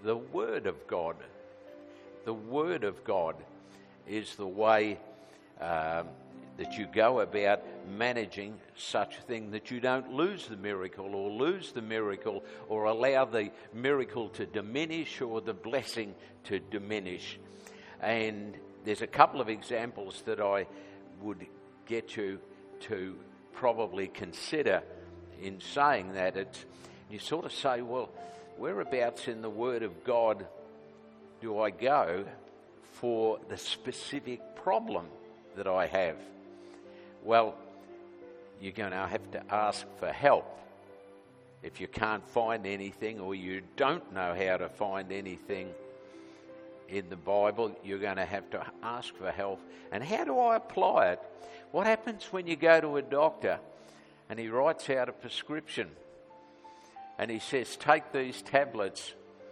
the Word of God. The Word of God is the way that you go about managing such a thing that you don't lose the miracle or allow the miracle to diminish or the blessing to diminish. And there's a couple of examples that I would get you to probably consider in saying that. You sort of say, well, whereabouts in the Word of God do I go for the specific problem that I have? Well, you're going to have to ask for help. If you can't find anything or you don't know how to find anything in the Bible, you're going to have to ask for help. And how do I apply it? What happens when you go to a doctor and he writes out a prescription and he says, take these tablets,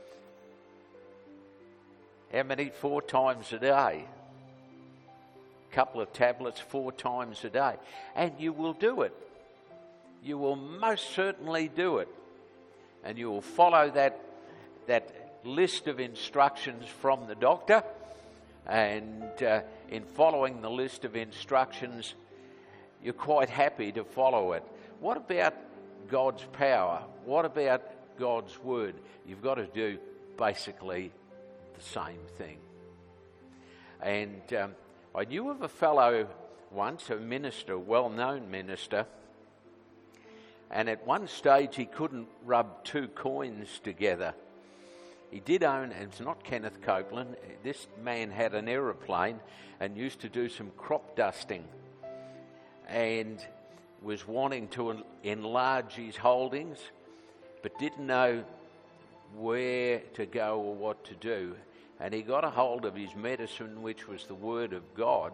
how many? 4 times a day. Couple of tablets 4 times a day, and you will do it. You will most certainly do it, and you will follow that list of instructions from the doctor, and in following the list of instructions, you're quite happy to follow it. What about God's power? What about God's Word? You've got to do basically the same thing. And I knew of a fellow once, a minister, a well-known minister, and at one stage he couldn't rub 2 coins together. He did own, and it's not Kenneth Copeland, this man had an aeroplane and used to do some crop dusting and was wanting to enlarge his holdings but didn't know where to go or what to do. And he got a hold of his medicine, which was the Word of God.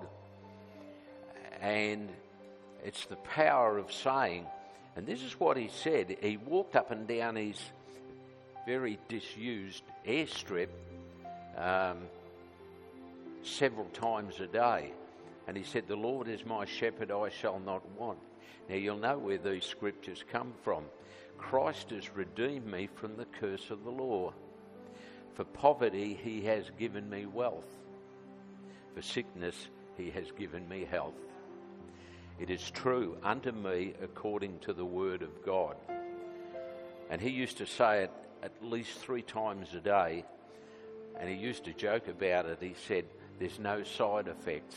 And it's the power of saying. And this is what he said. He walked up and down his very disused airstrip several times a day. And he said, the Lord is my shepherd, I shall not want. Now you'll know where these scriptures come from. Christ has redeemed me from the curse of the law. For poverty he has given me wealth. For sickness he has given me health. It is true unto me according to the Word of God. And he used to say it at least 3 times a day. And he used to joke about it. He said, there's no side effects.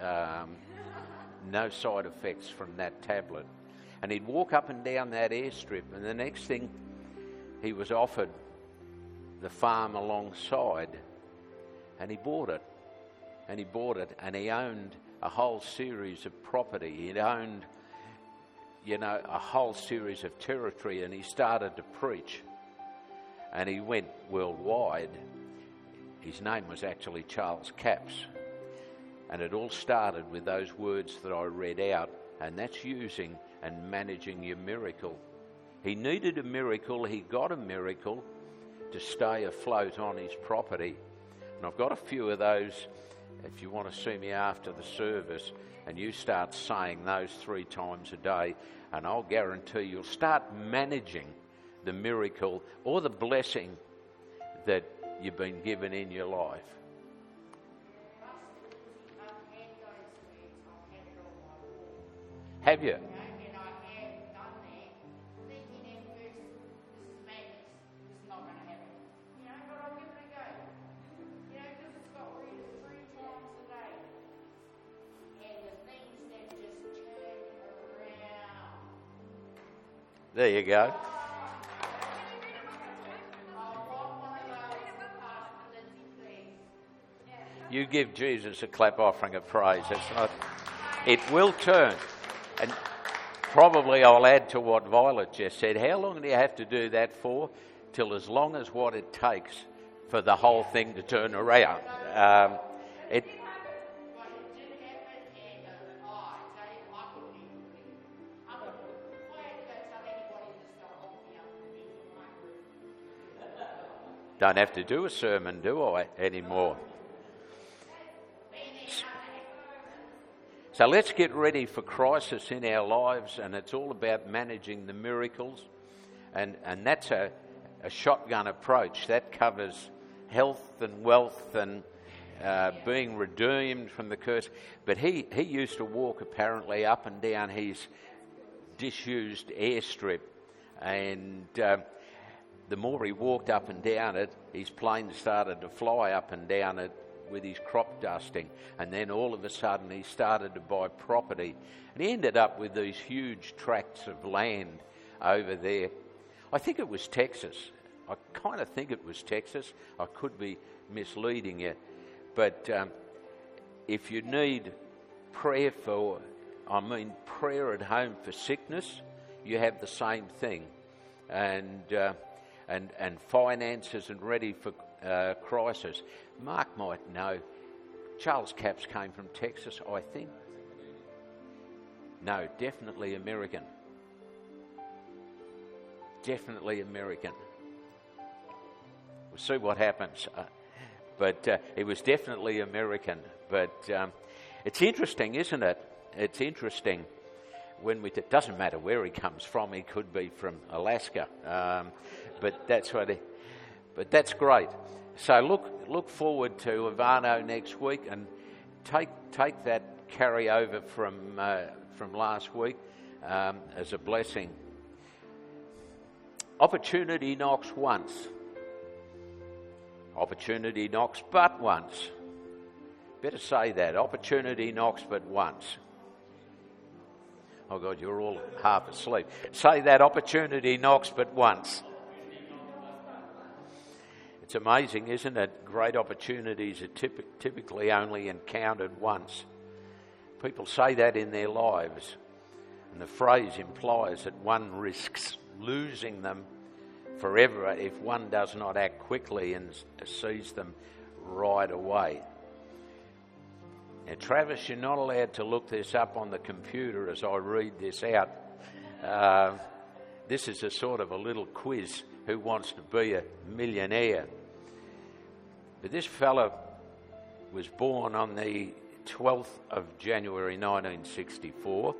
No side effects from that tablet. And he'd walk up and down that airstrip, and the next thing he was offered the farm alongside, and he bought it. And he owned a whole series of property. He'd owned, a whole series of territory, and he started to preach. And he went worldwide. His name was actually Charles Capps. And it all started with those words that I read out, and that's using and managing your miracle. He needed a miracle, he got a miracle to stay afloat on his property. And I've got a few of those. If you want to see me after the service and you start saying those 3 times a day, and I'll guarantee you'll start managing the miracle or the blessing that you've been given in your life. Have you? There you go. You give Jesus a clap offering of praise. It's not. It will turn. And probably I'll add to what Violet just said. How long do you have to do that for? Till as long as what it takes for the whole thing to turn around. Don't have to do a sermon, do I, anymore? So let's get ready for crisis in our lives, and it's all about managing the miracles, and that's a a shotgun approach. That covers health and wealth and being redeemed from the curse. But he used to walk apparently up and down his disused airstrip, and the more he walked up and down it, his plane started to fly up and down it with his crop dusting, and then all of a sudden he started to buy property, and he ended up with these huge tracts of land over there. I think it was Texas. I kind of think it was Texas. I could be misleading you. But if you need prayer prayer at home for sickness, you have the same thing. And finances and ready for crisis. Mark might know. Charles Capps came from Texas, I think. No, definitely American. Definitely American. We'll see what happens. But it was definitely American. But it's interesting, isn't it? It's interesting when it doesn't matter where he comes from. He could be from Alaska, but that's great. So look forward to Ivano next week, and take that carryover from last week as a blessing. Opportunity knocks once. Opportunity knocks but once. Better say that. Opportunity knocks but once. Oh God, you're all half asleep. Say that. Opportunity knocks but once. It's amazing, isn't it? Great opportunities are typically only encountered once. People say that in their lives, and the phrase implies that one risks losing them forever if one does not act quickly and seize them right away. Now, Travis, you're not allowed to look this up on the computer as I read this out. This is a sort of a little quiz. Who wants to be a millionaire? But this fella was born on the 12th of January 1964.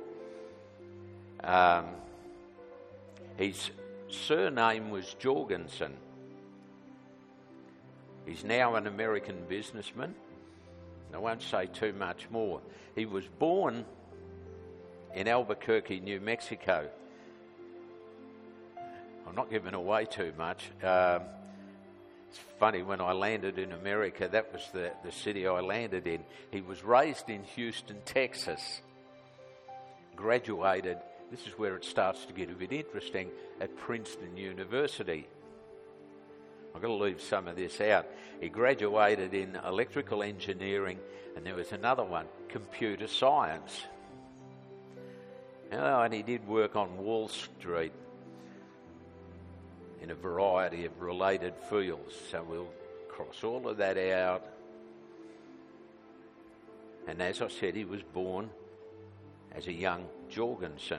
His surname was Jorgensen. He's now an American businessman. I won't say too much more. He was born in Albuquerque, New Mexico. I'm not giving away too much. It's funny, when I landed in America, that was the city I landed in. He was raised in Houston, Texas. Graduated, this is where it starts to get a bit interesting, at Princeton University. I've got to leave some of this out. He graduated in electrical engineering, and there was another one, computer science. And he did work on Wall Street in a variety of related fields. So we'll cross all of that out. And as I said, he was born as a young Jorgensen.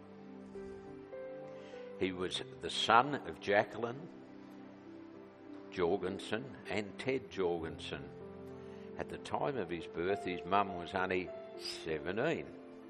He was the son of Jacqueline Jorgensen and Ted Jorgensen. At the time of his birth, his mum was only 17.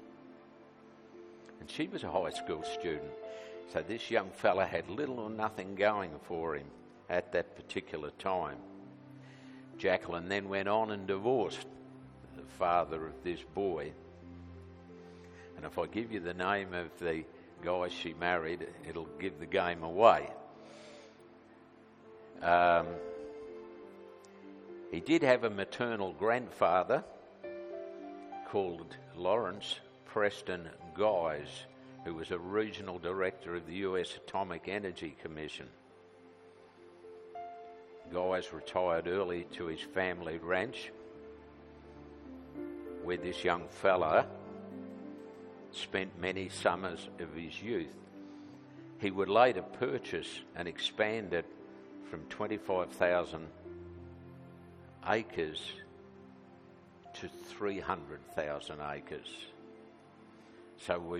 And she was a high school student. So this young fella had little or nothing going for him at that particular time. Jacqueline then went on and divorced the father of this boy. And if I give you the name of the guy she married, it'll give the game away. He did have a maternal grandfather called Lawrence Preston Guys, who was a regional director of the US Atomic Energy Commission. Guys retired early to his family ranch, where this young fella spent many summers of his youth. He would later purchase and expand it from 25,000 acres to 300,000 acres. So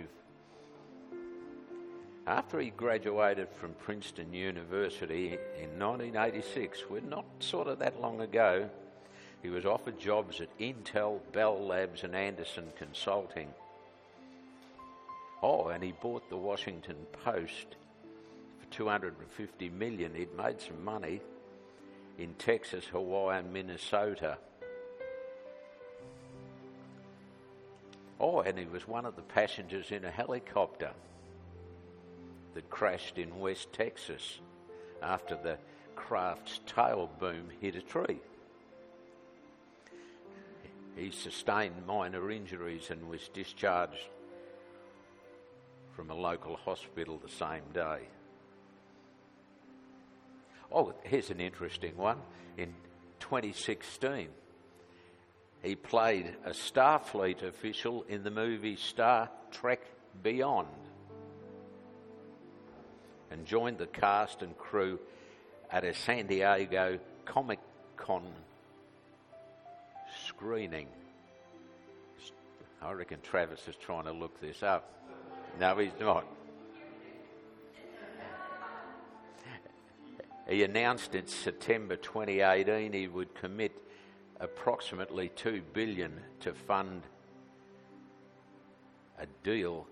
after he graduated from Princeton University in 1986, we're not sort of that long ago, he was offered jobs at Intel, Bell Labs and Anderson Consulting. Oh, and he bought the Washington Post for 250 million. He'd made some money in Texas, Hawaii and Minnesota. Oh, and he was one of the passengers in a helicopter that crashed in West Texas after the craft's tail boom hit a tree. He sustained minor injuries and was discharged from a local hospital the same day. Oh, here's an interesting one. In 2016, he played a Starfleet official in the movie Star Trek Beyond and joined the cast and crew at a San Diego Comic-Con screening. I reckon Travis is trying to look this up. No, he's not. He announced in September 2018 he would commit approximately $2 billion to fund a deal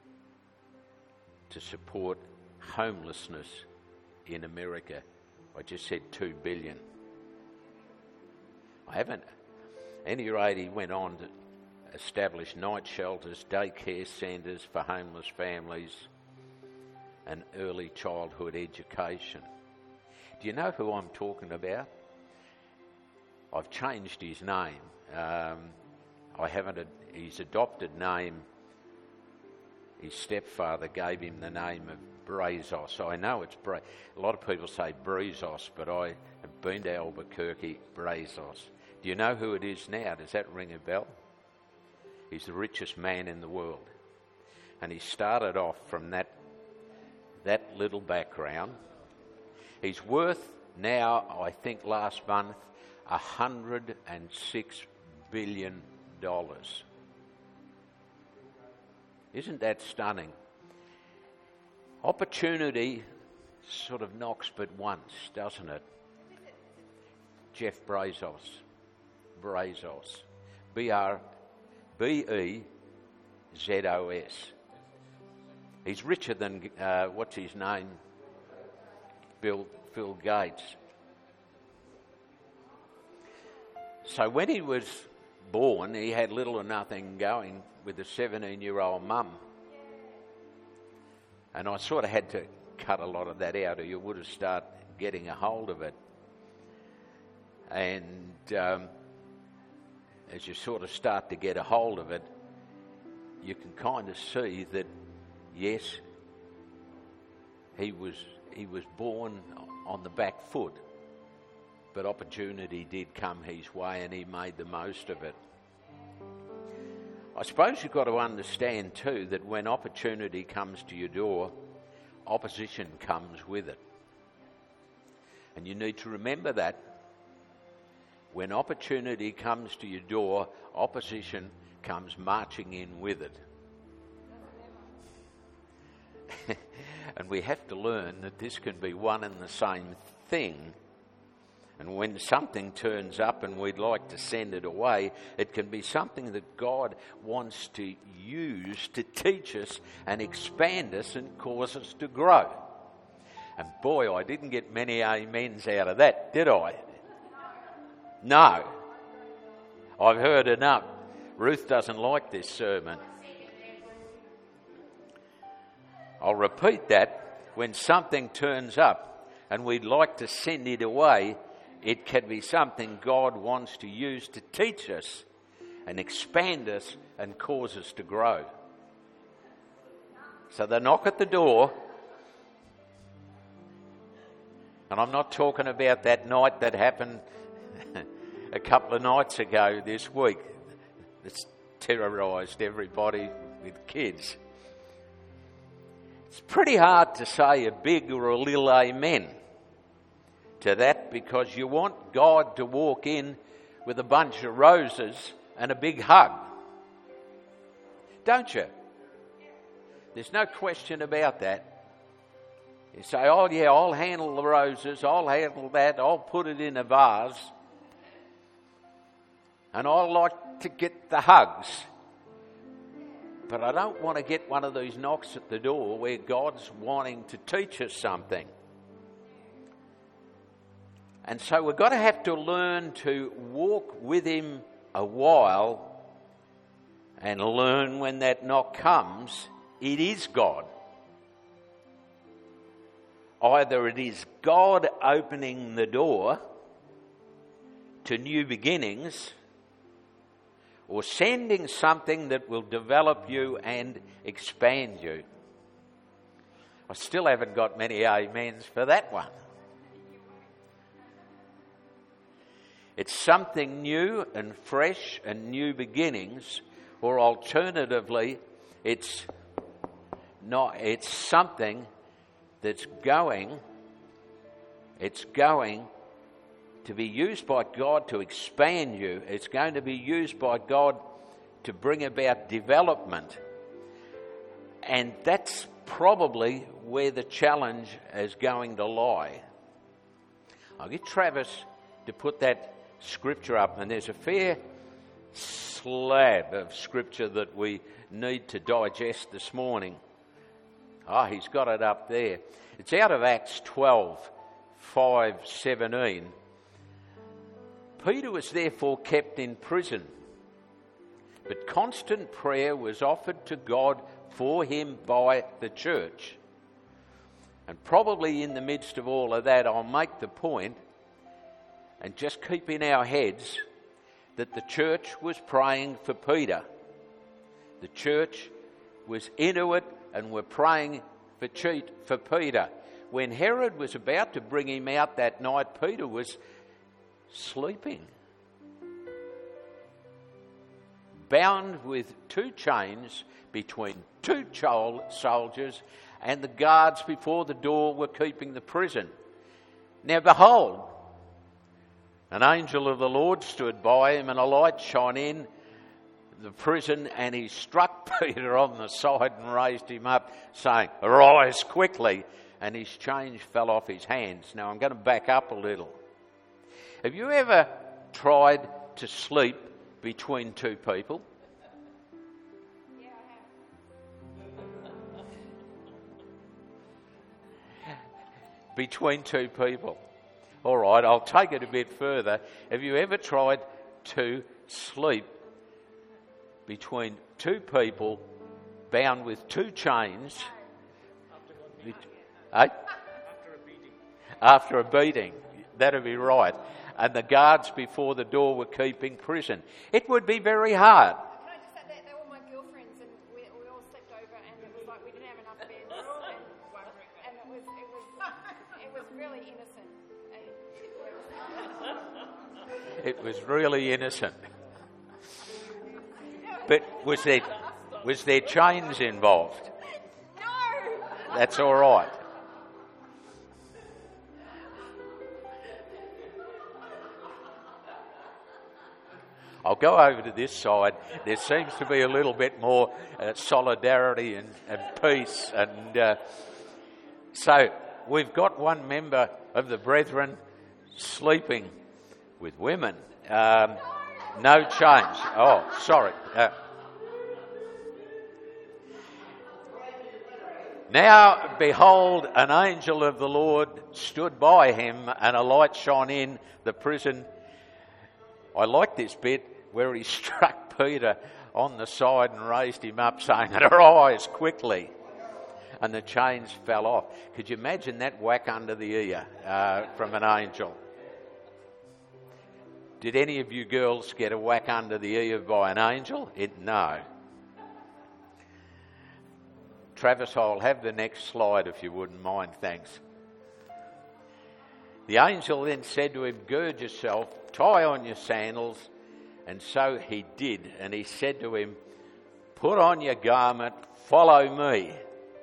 to support homelessness in America. I just said $2 billion. At any rate, he went on to establish night shelters, daycare centres for homeless families, and early childhood education. Do you know who I'm talking about? I've changed his name. His adopted name, his stepfather gave him the name of Brazos. I know it's a lot of people say Brazos, but I have been to Albuquerque. Brazos. Do you know who it is now? Does that ring a bell? He's the richest man in the world. And he started off from that little background. He's worth now, I think last month, $106 billion. Isn't that stunning? Opportunity sort of knocks but once, doesn't it? Jeff Bezos. B-E-Z-O-S. He's richer than, what's his name? Bill Gates. So when he was born, he had little or nothing going with a 17-year-old mum. And I sort of had to cut a lot of that out, or you would have started getting a hold of it. And as you sort of start to get a hold of it, you can kind of see that, yes, he was born on the back foot, but opportunity did come his way and he made the most of it. I suppose you've got to understand too that when opportunity comes to your door, opposition comes with it. And you need to remember that. When opportunity comes to your door, opposition comes marching in with it. And we have to learn that this can be one and the same thing. And when something turns up and we'd like to send it away, it can be something that God wants to use to teach us and expand us and cause us to grow. And boy, I didn't get many amens out of that, did I? No. I've heard enough. Ruth doesn't like this sermon. I'll repeat that. When something turns up and we'd like to send it away, it can be something God wants to use to teach us and expand us and cause us to grow. So they knock at the door. And I'm not talking about that night that happened a couple of nights ago this week. It's terrorised everybody with kids. It's pretty hard to say a big or a little amen to that, because you want God to walk in with a bunch of roses and a big hug. Don't you? There's no question about that. You say, oh yeah, I'll handle the roses, I'll handle that, I'll put it in a vase, and I like to get the hugs. But I don't want to get one of these knocks at the door where God's wanting to teach us something. And so we've got to have to learn to walk with him a while and learn when that knock comes, it is God. Either it is God opening the door to new beginnings, or sending something that will develop you and expand you. I still haven't got many amens for that one. It's something new and fresh and new beginnings, or alternatively, it's something that's going to be used by God to expand you. It's going to be used by God to bring about development. And that's probably where the challenge is going to lie. I'll get Travis to put that scripture up, and there's a fair slab of scripture that we need to digest this morning. He's got it up there. It's out of Acts 12:5-17. Peter was therefore kept in prison, but constant prayer was offered to God for him by the church. And probably in the midst of all of that, I'll make the point, and just keep in our heads, that the church was praying for Peter. The church was into it and were praying for Peter. When Herod was about to bring him out that night, Peter was sleeping, bound with 2 chains between 2 soldiers, and the guards before the door were keeping the prison. Now behold, an angel of the Lord stood by him, and a light shone in the prison, and he struck Peter on the side and raised him up, saying, "Arise quickly," and his chains fell off his hands. Now I'm going to back up a little. Have you ever tried to sleep between 2 people? Yeah, I have. Between 2 people. All right, I'll take it a bit further. Have you ever tried to sleep between 2 people bound with 2 chains? After a beating. That'd be right. And the guards before the door were keeping prison. It would be very hard. Can I just say that they were my girlfriends, and we all slept over, and it was like we didn't have enough beds, and it was really innocent. It was really innocent. But was there chains involved? No. That's all right. I'll go over to this side. There seems to be a little bit more solidarity and peace. And so we've got one member of the brethren sleeping with women. No change. Oh, sorry. Now, behold, an angel of the Lord stood by him, and a light shone in the prison. I like this bit where he struck Peter on the side and raised him up, saying, "Arise quickly." And the chains fell off. Could you imagine that whack under the ear from an angel? Did any of you girls get a whack under the ear by an angel? No. Travis, I'll have the next slide if you wouldn't mind, thanks. The angel then said to him, "Gird yourself, tie on your sandals." And so he did. And he said to him, "Put on your garment, follow me."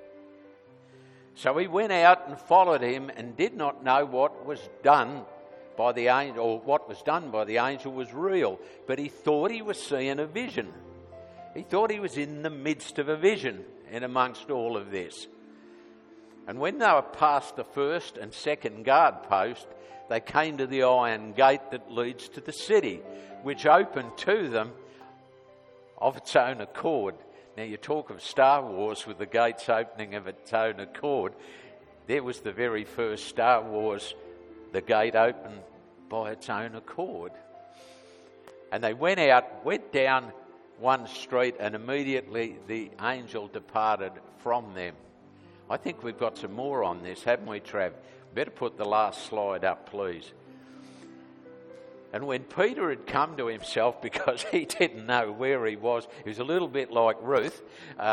So he went out and followed him, and did not know what was done by the angel, or what was done by the angel was real. But he thought he was seeing a vision. He thought he was in the midst of a vision in amongst all of this. And when they were past the first and second guard post, they came to the iron gate that leads to the city, which opened to them of its own accord. Now, you talk of Star Wars with the gates opening of its own accord. There was the very first Star Wars, the gate opened by its own accord. And they went down one street, and immediately the angel departed from them. I think we've got some more on this, haven't we, Trav? Better put the last slide up, please. And when Peter had come to himself, because he didn't know where he was a little bit like Ruth,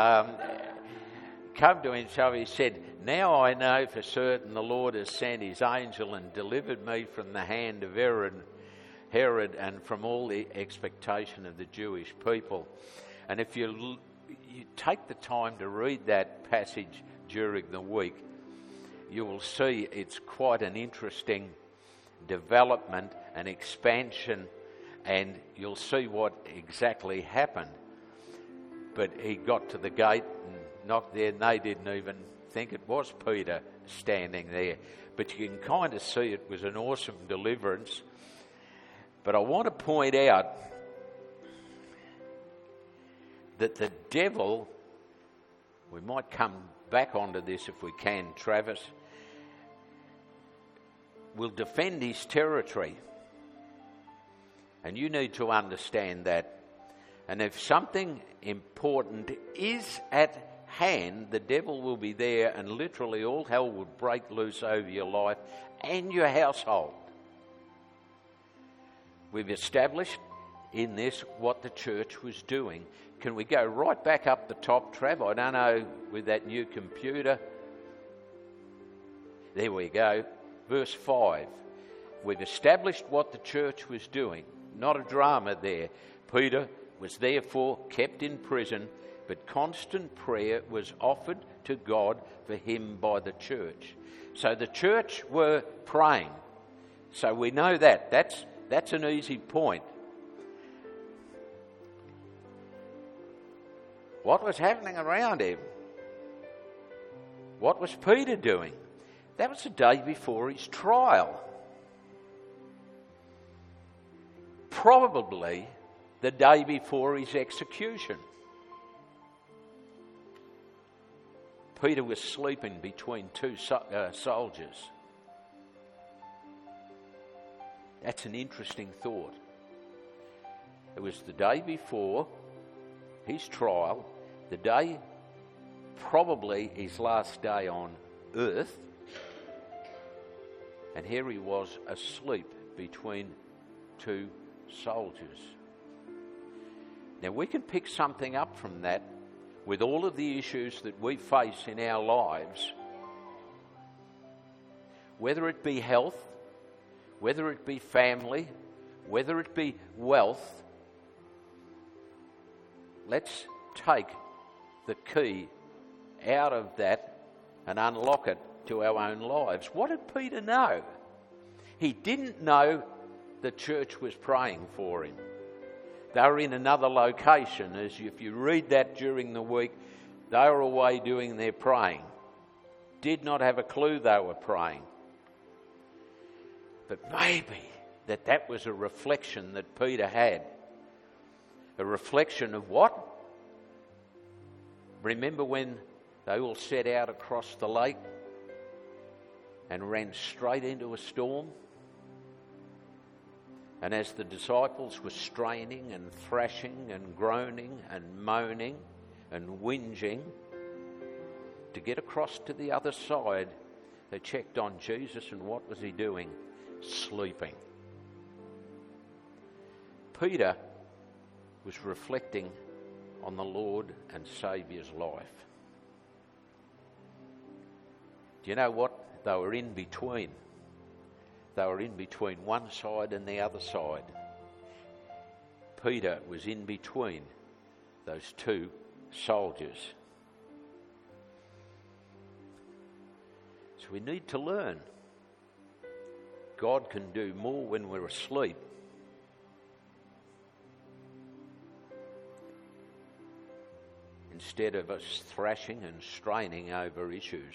come to himself, he said, "Now I know for certain the Lord has sent his angel and delivered me from the hand of Herod and from all the expectation of the Jewish people." And if you take the time to read that passage during the week, you will see it's quite an interesting development and expansion, and you'll see what exactly happened. But he got to the gate and knocked there, and they didn't even think it was Peter standing there. But you can kind of see it was an awesome deliverance. But I want to point out that the devil, we might come back onto this if we can, Travis, will defend his territory. And you need to understand that. And if something important is at hand, the devil will be there, and literally all hell will break loose over your life and your household. We've established in this what the church was doing. Can we go right back up the top, Trav? I don't know, with that new computer. There we go. Verse 5. We've established what the church was doing. Not a drama there. Peter was therefore kept in prison, but constant prayer was offered to God for him by the church. So the church were praying. So we know that. That's an easy point. What was happening around him? What was Peter doing? That was the day before his trial. Probably the day before his execution. Peter was sleeping between two soldiers. That's an interesting thought. It was the day before his trial, the day, probably his last day on earth, and here he was asleep between two soldiers. Now we can pick something up from that with all of the issues that we face in our lives, whether it be health, whether it be family, whether it be wealth. Let's take the key out of that and unlock it to our own lives. What did Peter know? He didn't know the church was praying for him. They were in another location. As if you read that during the week, they were away doing their praying. Did not have a clue they were praying. But maybe that was a reflection that Peter had. A reflection of what? Remember when they all set out across the lake and ran straight into a storm? And as the disciples were straining and thrashing and groaning and moaning and whinging to get across to the other side, they checked on Jesus, and what was he doing? Sleeping. Peter was reflecting on the Lord and Saviour's life. Do you know what? They were in between. They were in between one side and the other side. Peter was in between those two soldiers. So we need to learn. God can do more when we're asleep. Instead of us thrashing and straining over issues.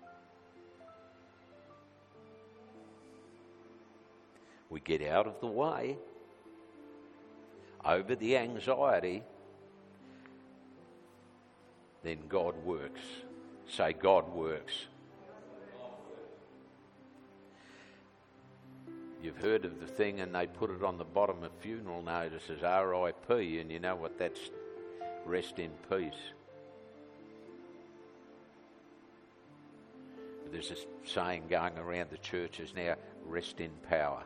We get out of the way, over the anxiety, then God works. Say, God works. You've heard of the thing, and they put it on the bottom of funeral notices, R.I.P., and you know what that's, rest in peace. There's a saying going around the churches now, rest in power.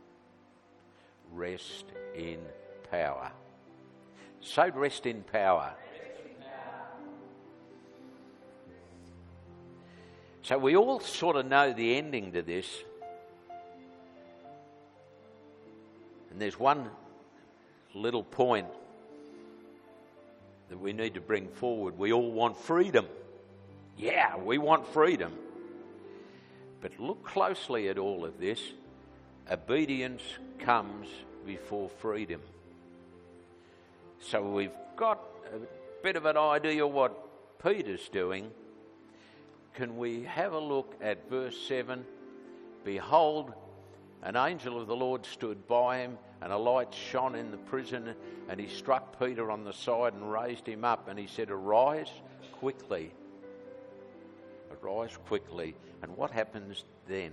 Rest in power. Say rest in power. So we all sort of know the ending to this. And there's one little point that we need to bring forward. We all want freedom. Yeah, we want freedom. But look closely at all of this. Obedience comes before freedom. So we've got a bit of an idea what Peter's doing. Can we have a look at verse 7? Behold, an angel of the Lord stood by him, and a light shone in the prison, and he struck Peter on the side and raised him up, and he said, Arise quickly. Arise quickly. And what happens then?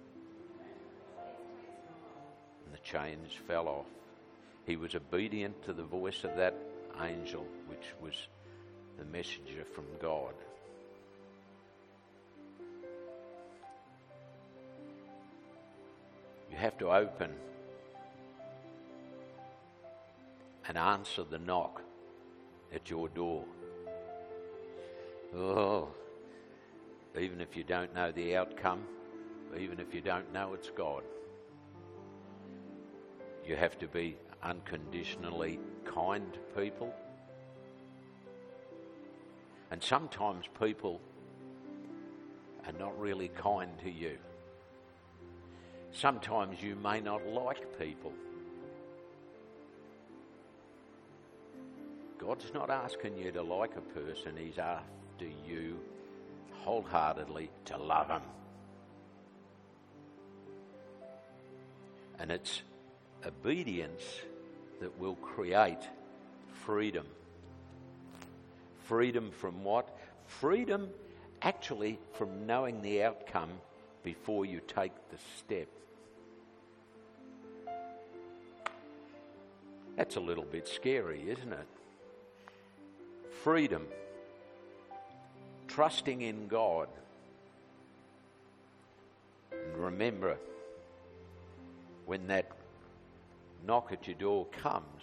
And the chains fell off. He was obedient to the voice of that angel, which was the messenger from God. You have to open and answer the knock at your door. Oh, even if you don't know the outcome, even if you don't know it's God, you have to be unconditionally kind to people. And sometimes people are not really kind to you. Sometimes you may not like people. God's not asking you to like a person. He's after you wholeheartedly to love him. And it's obedience that will create freedom. Freedom from what? Freedom actually from knowing the outcome before you take the step. That's a little bit scary, isn't it? Freedom. Trusting in God. And remember, when that knock at your door comes,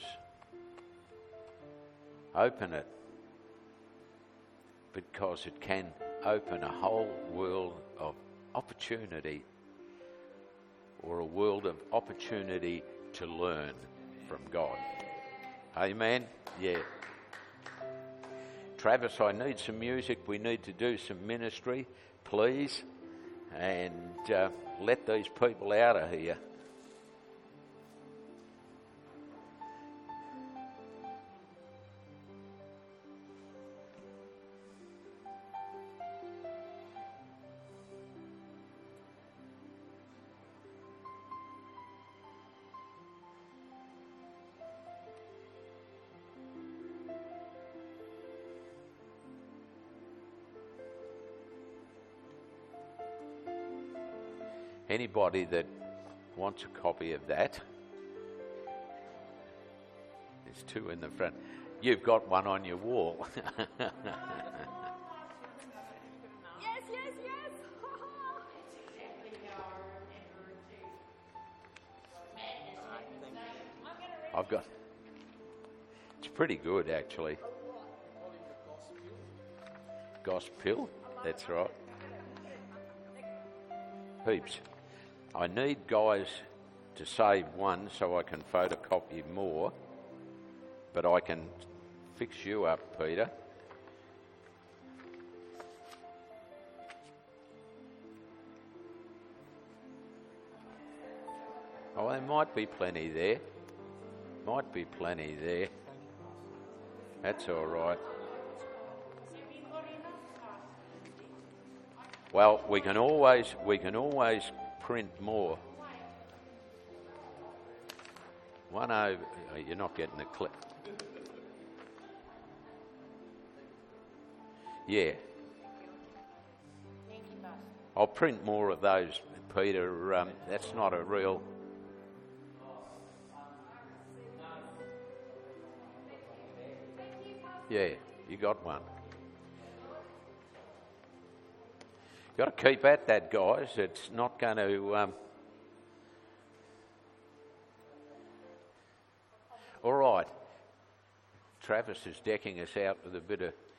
open it, because it can open a whole world of opportunity, or a world of opportunity to learn from God. Amen? Yeah. Travis, I need some music. We need to do some ministry, please. And let these people out of here. Anybody that wants a copy of that? There's two in the front. You've got one on your wall. Yes, yes, yes. I've got. It's pretty good, actually. Gospel. That's right. Heaps. I need guys to save one so I can photocopy more, but I can fix you up, Peter. Oh, there might be plenty there. Might be plenty there. That's all right. Well, we can always print more. One over. Oh, you're not getting the clip. Yeah. Yankee bus. I'll print more of those, Peter. That's not a real... Yeah, you got one. Got to keep at that, guys. It's not going to... All right. Travis is decking us out with a bit of